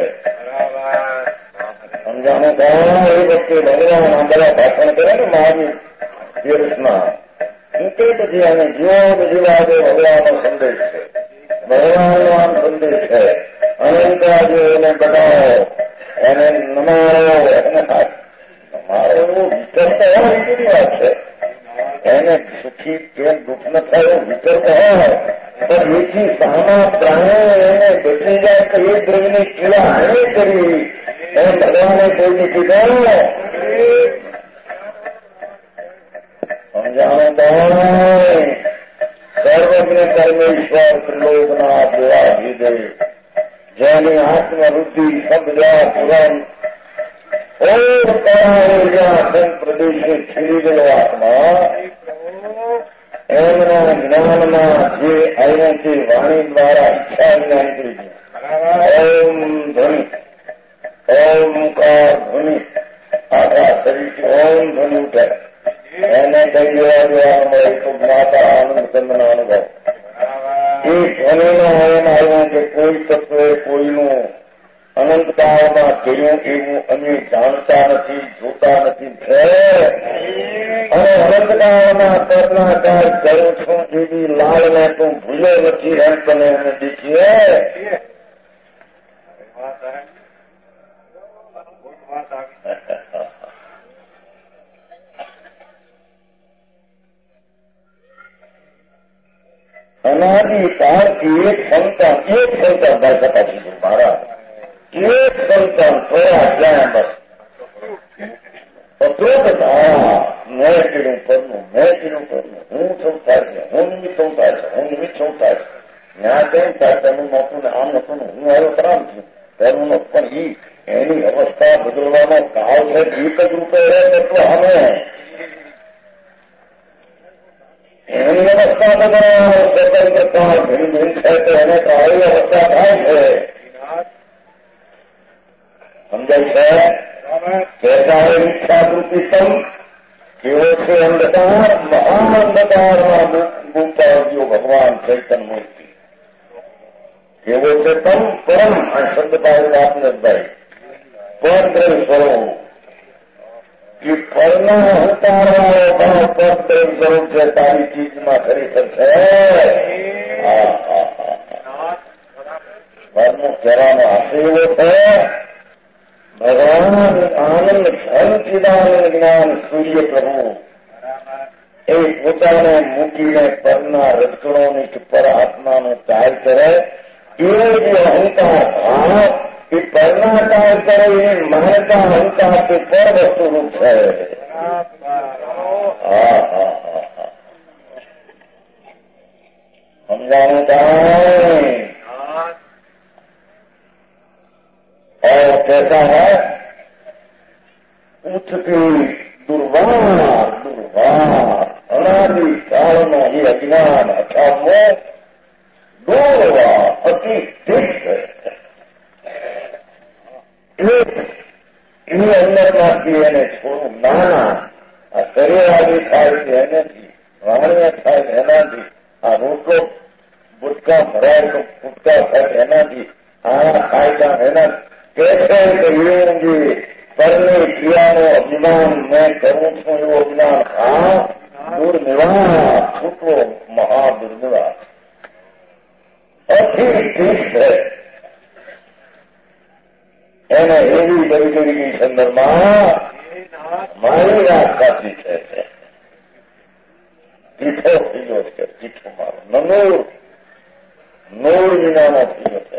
સમજાણું કારણ એ વખતે ભગવાન આ બધા ભાષણ કરે ને મહાવીર દિવસમાં તે પછી અને જીવો જીવાદે ભગવાનનો સંદેશ છે. ભગવાનનો આમ સંદેશ છે. અનંતરાજો એને બતાવો એને નમારો નમારો એવું વિચરતો હોય એવી વાત છે. એને સુખી કેમ દુઃખ ન થયો વિચરતો હોય પણ એથી સામા પ્રાણીઓ એને બેઠી જાય તો એ દ્રવ્યની પીડા હાને કરી એમ ભગવાને કોઈ કીધું. સમજાણો સર્વજ્ઞ પરમેશ્વર ત્રિલોકનાથ દેવાધિદેવ જેની આત્મવૃદ્ધિ શબ્દ પુરાણ જ્યાં પ્રદેશે ખીલી ગયો આત્મા એમના જ્ઞાનમાં જે અહીંયાથી વાણી દ્વારા ઈચ્છા જ્ઞાન કરી ઓમ ધ્વનિ ઓમકાર ધ્વનિ આખા શરીરથી ઓમ ધ્વનિ ઉઠે એને કઈ દેવા દેવા મળે તો જ્ઞાતા આનંદ ચંદનો અનુભવ. એ ધ્વનિનો એમ આવ્યું કે કોઈ તત્વે કોઈનું અનંતકાળમાં કર્યું એવું અમે જાણતા નથી જોતા નથી છે અને અનંતકાળના કર્ણાકાર કરું છું એવી લાલને તું ભૂલ્યો નથી એમ તને અમે દેખીએ. અનાદિ કાળથી એક સંતાન ભાષા પાછી મારા એક સંતાન થોડા જ્યાં બસ અદ્ભુત મેં કીધું પરનું હું છું થાય છે, હું નિમિત્ત છું થાય છે, હું નિમિત્ત છું થાય છે. ત્યાં કેમ થાય તેનું નહોતું ને આમ નહોતું ને હું આવ્યો ખરાબ છું તેનું નહોતું. પણ એની અવસ્થા બદલવાનો કાળ છે. ગીત જ રૂપે રહે તો અમે એની અવસ્થા બદલવાનો સ્વતંત્રતા ભીન ભીન છે તો એને તો આવી અવસ્થા થાય છે. સમજાય છે? કહેતા ઈચ્છાકૃતિ તમ કેવો છે અંધકાર, મહાન અંધકારમાં ગુંચાવજો ભગવાન ચૈતન્ય મૂર્તિ. કેવો છે તમ પરમ આ શબ્દ પાડેલા આપને ભાઈ પરદ્રવ્ય સ્વરૂપ. એ પરના ઉતારવાનો ભાવ પરદ્રવ્ય સ્વરૂપ છે. તારી ચીજમાં ખરેખર છે. પરનો કહેવાનો આશય એવો છે ભગવાન આનંદ ધન ચિદાનંદ જ્ઞાન સૂર્ય પ્રભુ એ પોતાને મૂકીને પરના રચકણોની પર આત્માનો ત્યાગ કરે. એ જે અહંકાર ભાવ એ પરના ત્યાગ કરે એ માનતા અહંકાર તે પર વસ્તુ રૂપ છે. સમજાણું થાય. और कहता है उठती दुर्वार अनादि काल में ये अज्ञान अथवा मोह दौड़वा अति तीव्र એની અંદરમાંથી એને થોડું નાના આ શરીરાદી થાય છે એનાથી, વાણિયા થાય એનાથી, આ રોટલો ગુટકા ભરાય તો ગુટકા થાય એનાથી, આ ખાય એનાથી કે છે કે એવું જે પરની ક્રિયાનો અભિમાન મેં કરું છું એવો અભિમાન આ દુર્નિવાસ છૂટવો મહાદુર્નિવાસ અતિ તીવ્ર એને એવી બધી સંદર્ભમાં મારી વાત સાચી છે. ચીઠો થયો છે, ચીઠો મારો નૂર વિનાનો થયો છે.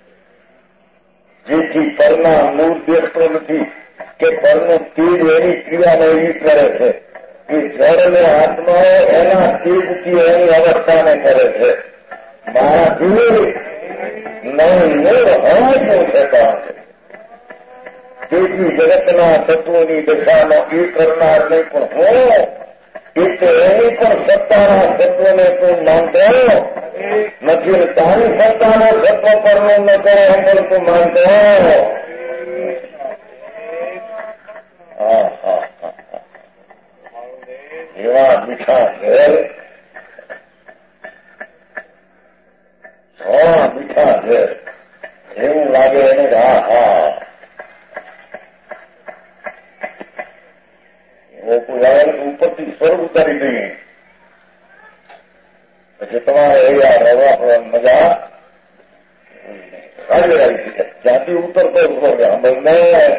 જેથી પરના મૂળ દેખતો નથી કે પરનું તીર એની ક્રિયાને એવી કરે છે કે જળને આત્માઓ એના તીરથી એની અવસ્થાને કરે છે. મારાથી નહીં મૂળ હવાનું છે. તેથી જગતના તત્વોની દશાનો એ કરનાર નહીં પણ હું એ તો એની પણ સત્તાના તત્વને તું માનતો નથી. તારી સત્તાનો તત્વ પરનો ન કરે એમ પણ તું માનતો. એવા મીઠા ઘેર મીઠા ઘેર એવું લાગે એને ઉપરથી સ્વર્ગ ઉતારી દઈએ પછી તમારે અહીંયા રહેવા પડવાની મજા સારી રહી છે. જ્યાંથી ઉતરતો સ્વર્ગ અમને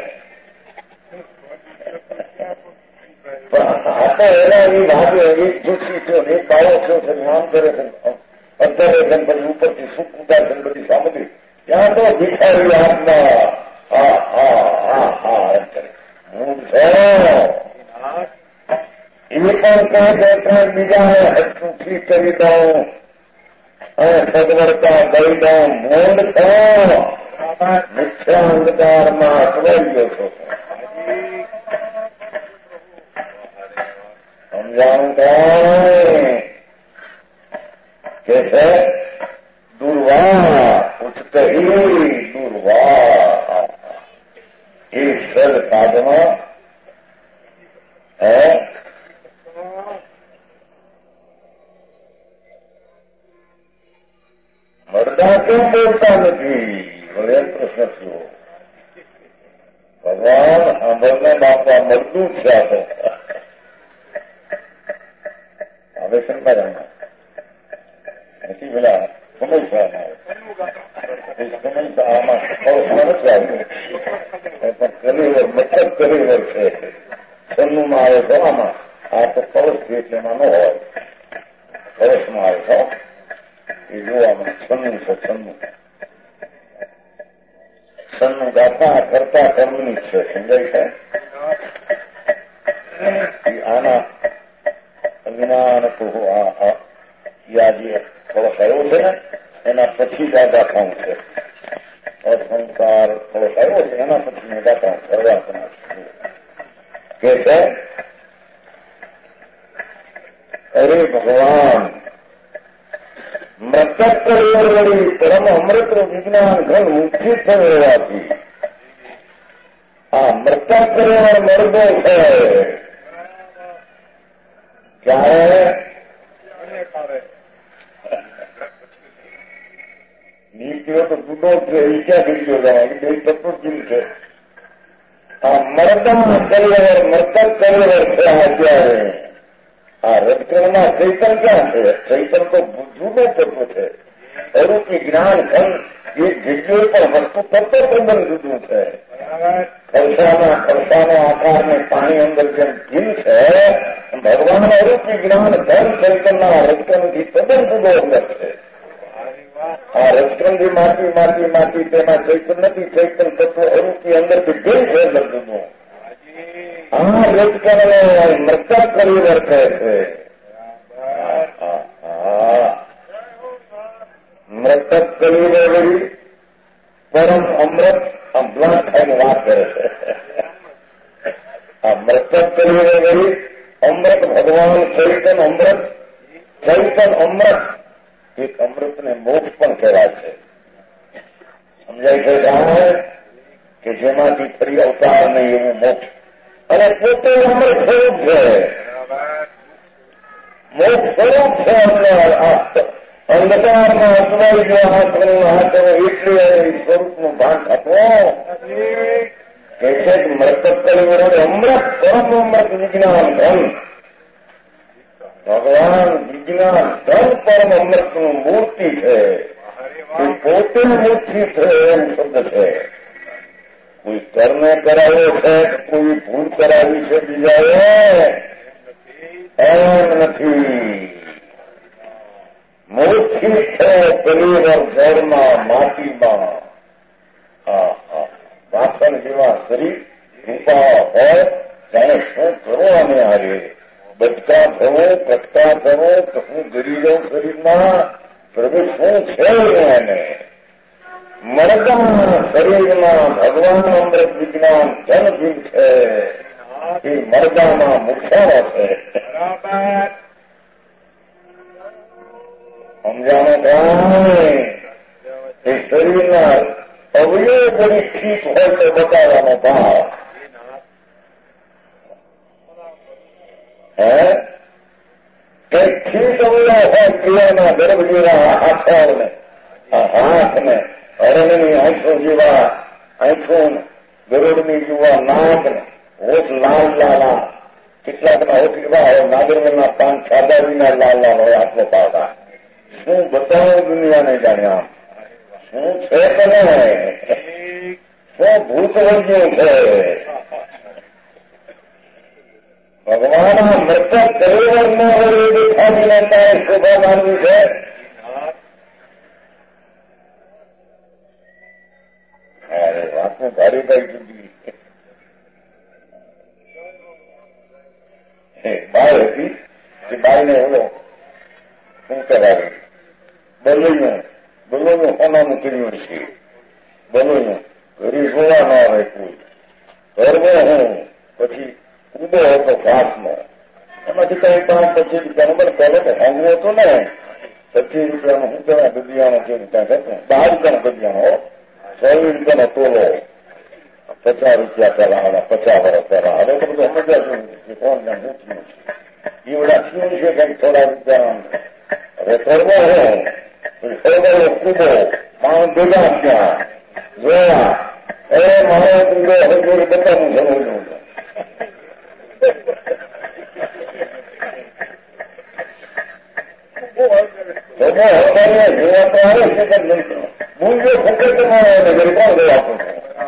આ તો એના એવી ભાગે એક જોશી થયો એક કાળો થયો છે, આમ કરે છે, અત્યારે છે પછી ઉપરથી સુખ ઉતાર છે બધી સામગ્રી ત્યાં તો ભિખારી હાથમાં હું છે. એ પણ ક્યાં બીજા સુખી કરી દઉં અને સદવરતા દઈ દઉં. મૂળ છો મિથ્યા અંધકારમાં અટવાઈ ગયો છો. સમજાણું કે છે દુર્વા ઉચ્ચહી દુર્વા એ સદ પાદમાં મરદા કેમ બોલતા નથી? હવે પ્રશ્ન થયો. ભગવાન સાંભળને બાપા મરદું છે. આપો હવે શંકરામાં નથી પેલા સમયસર આમાં નથી આવ્યું પણ કલીવર મતલબ કલીવર છે. છન્નુમાં આવે તો આમાં આ તો કળશ છે એમાં ન હોય. કળશમાં આવે તો એ જોવામાં છન્નું છે. છન્નું ગાતા કરતા કર્મની છે. સમજાય છે? આના જ્ઞાન તો યા જે થોડો થયો છે ને એના પછી દાદા ખાઉં છે. અસંસાર થોડો થયો છે એના પછી મેં દાદા કરવા કે છે અરે ભગવાન મૃતક વળી પરમ અમૃત વિજ્ઞાન ઘણ મુક્તિ થયેલાથી આ મૃતક મરદો છે ક્યારે નીકળ્યો તો જુદો છે એ ક્યાં થઈ ગયો જાય બે તત્વ જીવ છે. આ મરદમ કરિયર મૃતક કરિયર છે અત્યારે આ રજકરણમાં ચૈતન ક્યાં છે? ચૈતન તો જુદો તત્વ છે. અરૂપી જ્ઞાન ઘન એ જગ્યાએ પણ વસ્તુ તત્વ પ્રબંધ જુદું છે. ખરસાનો આકાર ને પાણી અંદર જેમ જીવ છે ભગવાન અરૂપી જ્ઞાન ધન ચૈતનના રજકરણથી તદ્દન જુદો અંદર છે. આ રજકરણથી માટી તેમાં ચૈતન નથી. ચૈતન તત્વ અરૂપી અંદરથી ગઈ છે જુદું. આ રજકરણને મૃતક કરિયર કહે છે. મૃતક કરિયર વળી પરમ અમૃત બ્લાક થઈને વાત કરે છે. આ મૃતક કરિયર વળી અમૃત ભગવાન ચૈતન અમૃત એક અમૃતને મોક્ષ પણ કહેવાય છે. સમજાય છે કે જેમાંથી ફરી અવતાર નહીં એવું મોક્ષ. અને પોતે અમૃત સ્વરૂપ છે. મોક્ષ સ્વરૂપ છે. અંધકારમાં અટવાઈ ગયો હાથ એટલે સ્વરૂપનું ભાન થતું કે છે મૃતક કરિયર અમૃત પરમ અમૃત વિજ્ઞાન ધન ભગવાન વિજ્ઞાન ધન પરમ અમૃતનું મૂર્તિ છે. એ પોતે મૂર્તિ છે એમ શબ્દ છે. કોઈ કર્મે કરાવ્યો છે કોઈ ભૂલ કરાવી છે બીજાએ એમ નથી. મૂર્તિ છે કરિયર જળમાં માટીમાં વાસણ જેવા શરીર રૂપા હોય જાણે શું કરો અમે હારે બચકા થવું કટકા થવું કે હું ગરી જાઉં શરીરમાં પ્રભુ શું છે એને મરદમ શરીરમાં ભગવાન અમૃત વિજ્ઞાન જનજીવ છે. એ મરદામાં મુખ્યાનો છે. સમજાણો કાંઈ એ શરીરના અવયવ બધી ઠીક હોય તો બતાવવાનો ભાવ કઈ ઠીક અવયવ હોય ક્રિયાના ગર્ભ જેવા હાથોને હાથને હરણની આંખો જેવા આંખો ગરુડની જેવા નાકને હોઠ લાલ લાલા કેટલાકના હોઠ એવા હોય નાગરવેલના પાન સાદાવીના લાલ લાલ હોય આટલો પાવડા. શું બતાવું દુનિયાને જાણ્યા શું છે કે નહીં? શું ભૂત વળગ્યું છે? ભગવાન મૃતક કરિયર ન વળી દેખાવી લેતા શોભા માનવી છે. અરે વાતનું ભારી ભાઈ જુદી બાઈ હતી કે બાઈને ઓલો શું કરાવે બલોનું હોનાનું કર્યું છે. બલોનું ઘરી જોવા ન આવે કોઈ ઘરમાં હું પછી કૂદો હતો ઘાસમાં એમાંથી કઈ 5-25 રૂપિયાનો પણ પહેલો તો ભાંગવો હતો ને 25 રૂપિયાનો શું કહેવાય ગદિયાનો છે ત્યાં થતો 12 રૂપિયાનો ગદિયાનો 100 રૂપિયાનો તોલો 50 રૂપિયા પહેલા 50 વર્ષ પહેલા હવે તો બધું સમજ્યા છું કોણ જાણ શું થયું છે એવડા થયું છે કઈક થોડા રૂપિયા હવે કરવો હું કૂદો માણસ ભેગા ત્યાં જોયા મારો કૂદો હવે બતાવું સમજવું જોવા તો આવે છે મૂલ્યો ફક્ત તમારે ઘરે કોણ ગયો આપું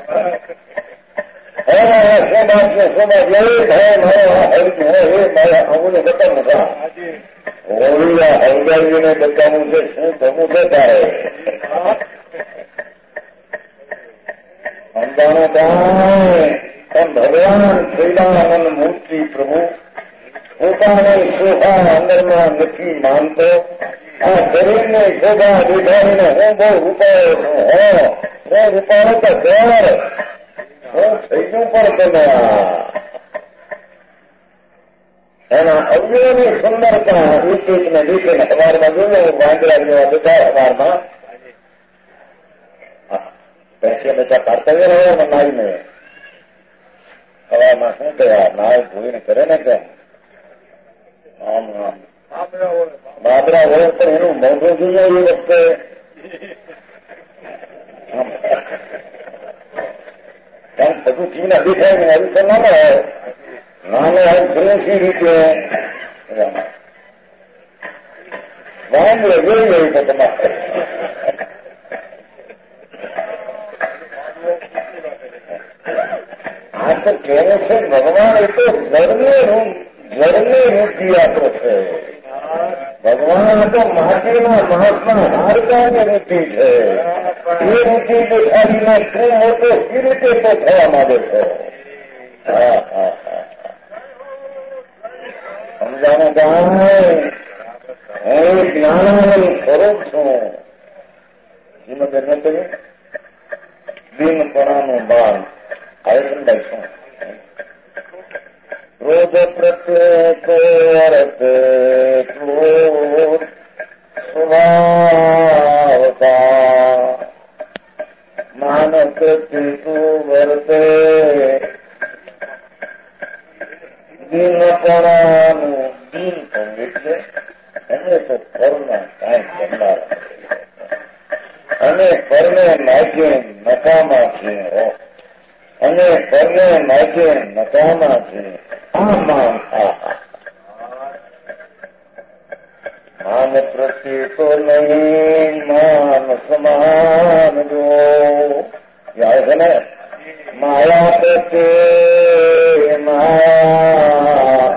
આવું બતાવું કા હોળીયા હલગાવીને બતાવું છે શું થવું છે તારે અંદાનો કાંઈ પણ ભગવાન શ્રીરામન મૂર્તિ પ્રભુ પોતાની શોભા અંદરમાં નથી માનતો. આ શરીરને શોભા દેખાડીને હું બહુ રૂપાયો છું. હું રૂપાયો તો ઘર હું થઈ ગયું. પણ તમે એના અવયવની સુંદરતા એક એકને દેખીને સવારમાં જોયું. વાંદરા જેવા બધા સવારમાં પૈસે બધા કર્તવ્ય રહ્યો નાઈને હવામાં શું કહેવાય નાય ભૂઈને કરે ને કેમ આમ બાબરા હોય પણ એનું મોઢું જોઈએ એ વખતે એમ બધું ચીના દેખાય ને આવી તો ના હોય નાને ફ્રેશી રીતે વાંદરે જોઈ ગયું તો તમારે આ તો કહેવું છે ભગવાન એ તો જળને રૂપિયાતો છે. ભગવાન તો માટીના મહાત્મા હાડકાની રૂપી છે. એ રૂપી દેખાડીને તું મોટો સી રીતે તો થવા માંગે છે. સમજાણું ભાઈ હું જ્ઞાનાનંદ સ્વરૂપ છું. શ્રીમદ દિનપણાનું બાણ હવે સમજાય શું રોજ પ્રત્યેક અર્થ સ્વભાવતા માનસ તું વર્તે દિનપણાનું દિન પણ એટલે એને તો ફરના કાંઈ જમનાર અને પરને નાગે નકામા છે. અને પરને નાગે નકામા છે. માન પ્રત્યે તો નહીં માન સમાન જો યાદ છે ને માયા પ્રત્યે માયા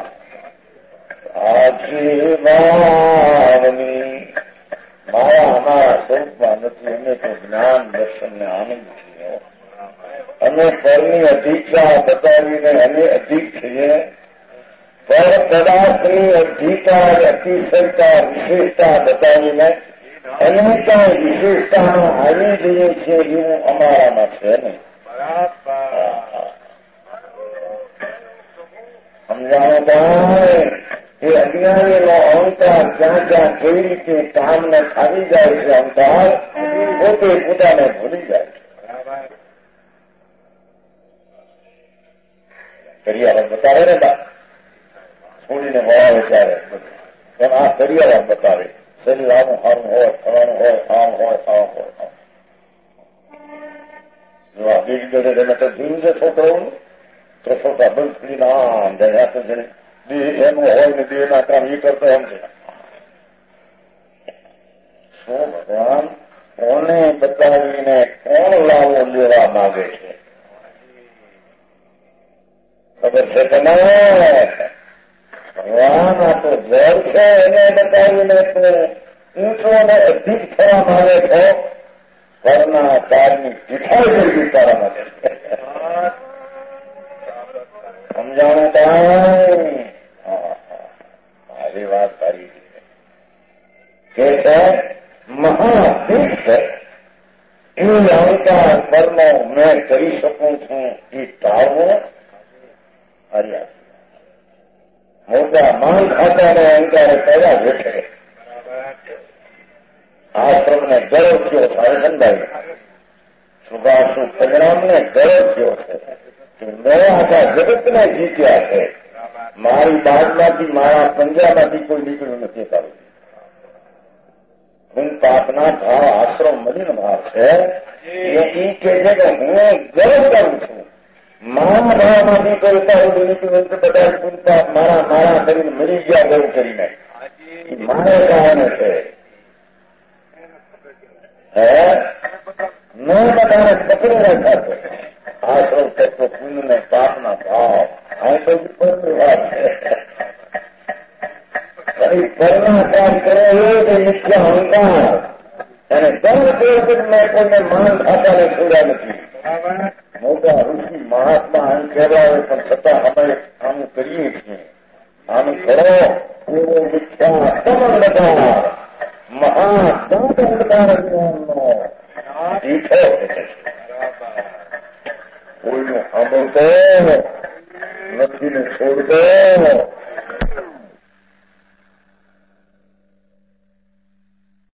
આજીવાવની માયા અમારા સ્વરૂપમાં નથી. અમે તો જ્ઞાન દર્શન ને આનંદ છીએ. અમે પરની અધિકતા બતાવીને અમે અધિક છીએ. પર પદાર્થની અધિકાર અતિશયતા વિશેષતા બતાવીને અમે ત્યાં વિશેષતાનો આવી જઈએ છીએ એવું અમારામાં છે ને. સમજાણું ભાઈ એ અજ્ઞાનીનો અહંકાર ક્યાં ક્યાં કેવી રીતે કામને ખાવી જાય છે. અહંકાર પોતે પોતાને ભૂલી જાય છે. કરિયાવર બતાવે ને બા છોડીને વળાવે ત્યારે એમ આ કરિયાવર બતાવે. શરીર આનું સારું હોય ફલાણું હોય આમ હોય આમ હોય. જો આ બીજી જગ્યાએ તમે તો જોયું છે છોકરાઓનું તો છોકરા બંધ કરીને આમ જાય તો દેહ એનું હોય ને દેહના કામ એ કરતો એમ છે. શું ભગવાન કોને બતાવીને કોણ લાવો લેવા માંગે છે ખબર છે તમે? ભગવાન આ તો જળ છે એને બતાવીને તું ઊંચો અને અધિક થવા માંગે છો. ઘરના કારની તીખાઈ કરવી તારા માટે. સમજાણું કાંઈ આવી વાત તારી કે છે મહાદીક્ષ એ અહંકાર કર્મો મેં કરી શકું છું એ ટાળવો. મોટા માન ખાતાને અહંકારે કયા બેઠે આશ્રમને ગૌરવ થયો છે. સંભાઈ સુભાષુ પરિણામને ગૌરવ થયો છે. મેં આખા જગતને જીત્યા છે. મારી બાજમાંથી મારા પંજામાંથી કોઈ નીકળ્યું નથી. તારું હું પાપના ભાવ આશ્રમ મલિન ભાવ છે એ કે છે કે હું ગૌરવ કરું છું. મારા ભાવમાંથી કોઈ તારું નીકળ્યું બધા પૂરતા મારા કરીને મરી ગયા ગૌરવ કરીને મારે કારણે છે. મેં બધાને પકડી રાખ્યા છે. આશ્રમ કરતો પુણ્યને પાપના ભાવ આ તો ઉપરની વાત છે. કરના કામ કરે એ નિત્ય અહંકાર અને દંડ મેં કોઈને માન ખાતાને છોડ્યા નથી. બધા ઋષિ મહાત્મા આમ કહેવાય પણ છતાં અમે આમ કરીએ છીએ. આમ કરો એવો મિથ્યા સમગ્રતા મહાદાનકારનો દીઠો કોઈનું સાંભળતો નથી ને છોડતો.